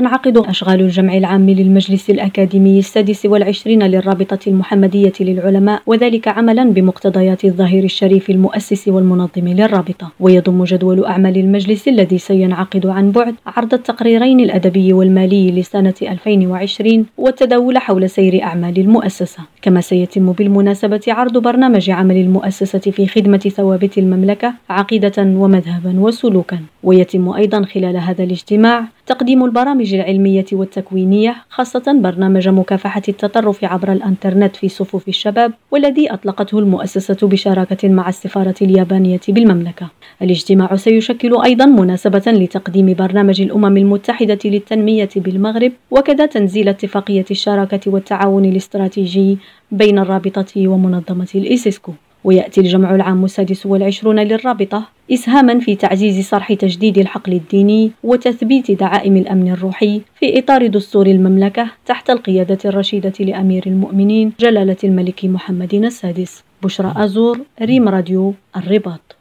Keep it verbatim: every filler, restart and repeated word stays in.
تنعقد أشغال الجمع العام للمجلس الأكاديمي السادس والعشرين للرابطة المحمدية للعلماء، وذلك عملا بمقتضيات الظهير الشريف المؤسس والمنظم للرابطة. ويضم جدول أعمال المجلس الذي سينعقد عن بعد عرض التقريرين الأدبي والمالي لسنة ألفين وعشرين والتداول حول سير أعمال المؤسسة، كما سيتم بالمناسبة عرض برنامج عمل المؤسسة في خدمة ثوابت المملكة عقيدة ومذهبا وسلوكا. ويتم أيضا خلال هذا الاجتماع تقديم البرامج العلمية والتكوينية، خاصة برنامج مكافحة التطرف عبر الإنترنت في صفوف الشباب، والذي أطلقته المؤسسة بشراكة مع السفارة اليابانية بالمملكة. الاجتماع سيشكل أيضا مناسبة لتقديم برنامج الأمم المتحدة للتنمية بالمغرب، وكذا تنزيل اتفاقية الشراكة والتعاون الاستراتيجي بين الرابطة ومنظمة الإيسيسكو. ويأتي الجمع العام السادس والعشرون للرابطة إسهاما في تعزيز صرح تجديد الحقل الديني وتثبيت دعائم الأمن الروحي في إطار دستور المملكة تحت القيادة الرشيدة لأمير المؤمنين جلالة الملك محمد السادس. بشرى أزور، ريم راديو، الرباط.